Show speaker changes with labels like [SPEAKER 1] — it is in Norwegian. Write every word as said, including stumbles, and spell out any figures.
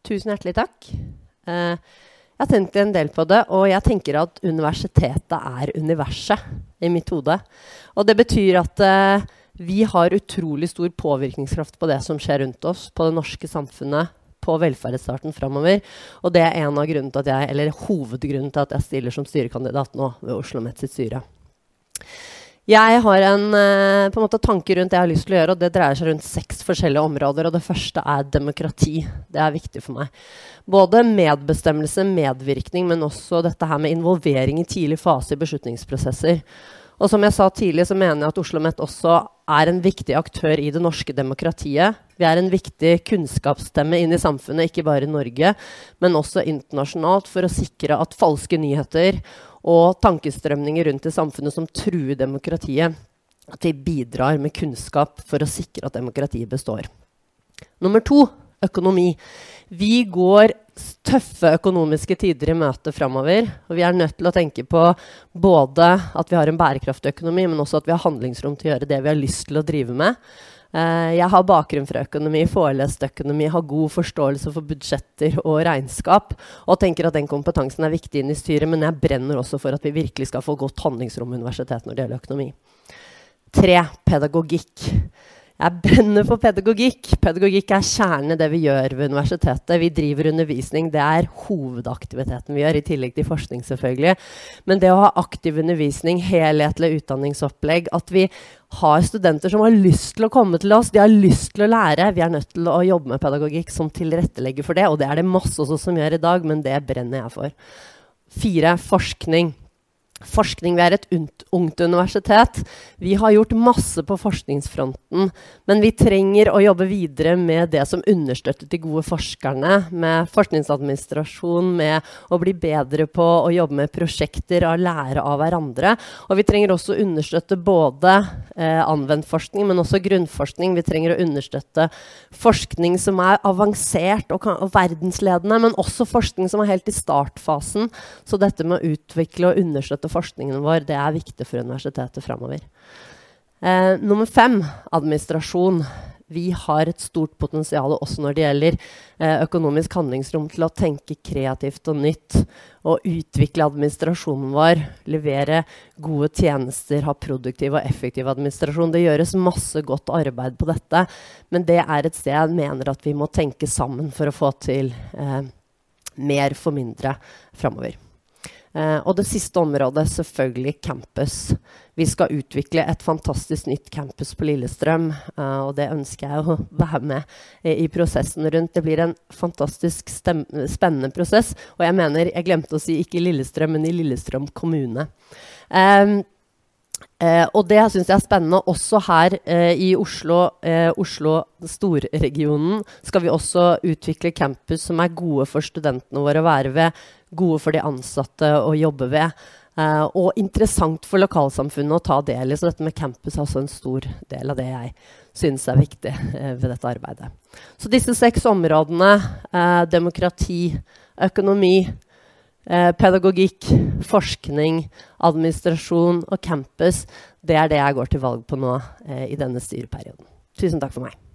[SPEAKER 1] Tusen hjertelig takk. Uh, jeg har tenkt en del på det, og jeg tenker at universitetet er universet i mitt hode. Og det betyr at uh, vi har utrolig stor påvirkningskraft på det som skjer rundt oss, på det norske samfunnet, på velferdsstaten fremover. Og det er en av grunnene til at jeg, eller hovedgrunnen til at jeg stiller som styrekandidat nå ved OsloMet sitt styre. Jeg har en, uh, på en måte, tanke rundt det jeg har lyst til å gjøre, og det dreier seg rundt seks forskjellige områder, og det første er demokrati. Det er viktig for meg. Både medbestemmelse, medvirkning, men også dette her med involvering i tidlig fase i beslutningsprosesser. Og som jeg sa tidlig, så mener jeg at OsloMet også er en viktig aktør i det norske demokratiet. Vi er en viktig kunnskapsstemme inn i samfunnet, ikke bare i Norge, men også internasjonalt, for å sikre at falske nyheter og tankestrømninger rundt i samfunnet som truer demokratiet, at de bidrar med kunnskap for å sikre at demokratiet består. Nummer to, økonomi. Vi går tøffe økonomiske tider i møte fremover, og vi er nødt til å tenke på både at vi har en bærekraftig økonomi, men også at vi har handlingsrom til å gjøre det vi har lyst til å drive med. Uh, jeg har bakgrunn fra økonomi, forelest økonomi, har god forståelse for budsjetter og regnskap, og tenker at den kompetansen er viktig inn i styret, men jeg brenner også for at vi virkelig skal få godt handlingsrom i universitetet når det gjelder økonomi. Tre, pedagogikk. Jeg brenner for pedagogikk. Pedagogikk er kjernen i det vi gjør ved universitetet. Vi driver undervisning, det er hovedaktiviteten vi gjør, i tillegg til forskning selvfølgelig. Men det å ha aktiv undervisning, helhetlig utdanningsopplegg, at vi har studenter som har lyst til å komme til oss, de har lyst til å lære, vi er nødt til å jobbe med pedagogikk som tilrettelegger for det, og det er det masse også som gjør i dag, men det brenner jeg for. Fire, forskning. Forskning, vi er et ungt universitet. Vi har gjort masse på forskningsfronten, men vi trenger å jobbe videre med det som understøtter de gode forskerne, med forskningsadministrasjon, med å bli bedre på å jobbe med prosjekter og lære av hverandre. Og vi trenger også å understøtte både eh, anvendt forskning, men også grunnforskning. Vi trenger å understøtte forskning som er avansert og, og verdensledende, men også forskning som er helt i startfasen. Så dette med å utvikle og understøtte forskningen vår, det er viktig for universitetet fremover. Eh, nummer fem, administrasjon. Vi har et stort potensial også når det gjelder eh, økonomisk handlingsrom til å tenke kreativt og nytt, og utvikle administrasjonen vår, levere gode tjenester, ha produktiv og effektiv administrasjon. Det gjøres masse godt arbeid på dette, men det er et sted jeg mener at vi må tenke sammen for å få til eh, mer for mindre fremover. Uh, og det siste området, selvfølgelig campus. Vi skal utvikle et fantastisk nytt campus på Lillestrøm, uh, og det ønsker jeg å være med uh, i prosessen rundt. Det blir en fantastisk spennende prosess, og jeg mener, jeg glemte å si ikke Lillestrøm, men i Lillestrøm kommune. Um, Uh, og det synes jeg er spennende. Også her uh, i Oslo, uh, Oslo storregionen, skal vi også utvikle campus som er gode for studentene våre å være ved, gode for de ansatte å jobbe ved, uh, og interessant for lokalsamfunnet å ta del i. Så dette med campus er også en stor del av det jeg synes er viktig uh, ved dette arbeidet. Så disse seks områdene, uh, demokrati, økonomi, Eh, pedagogikk, forskning, administrasjon og campus, det er det jeg går til valg på nå eh, i denne styreperioden. Tusen takk for meg.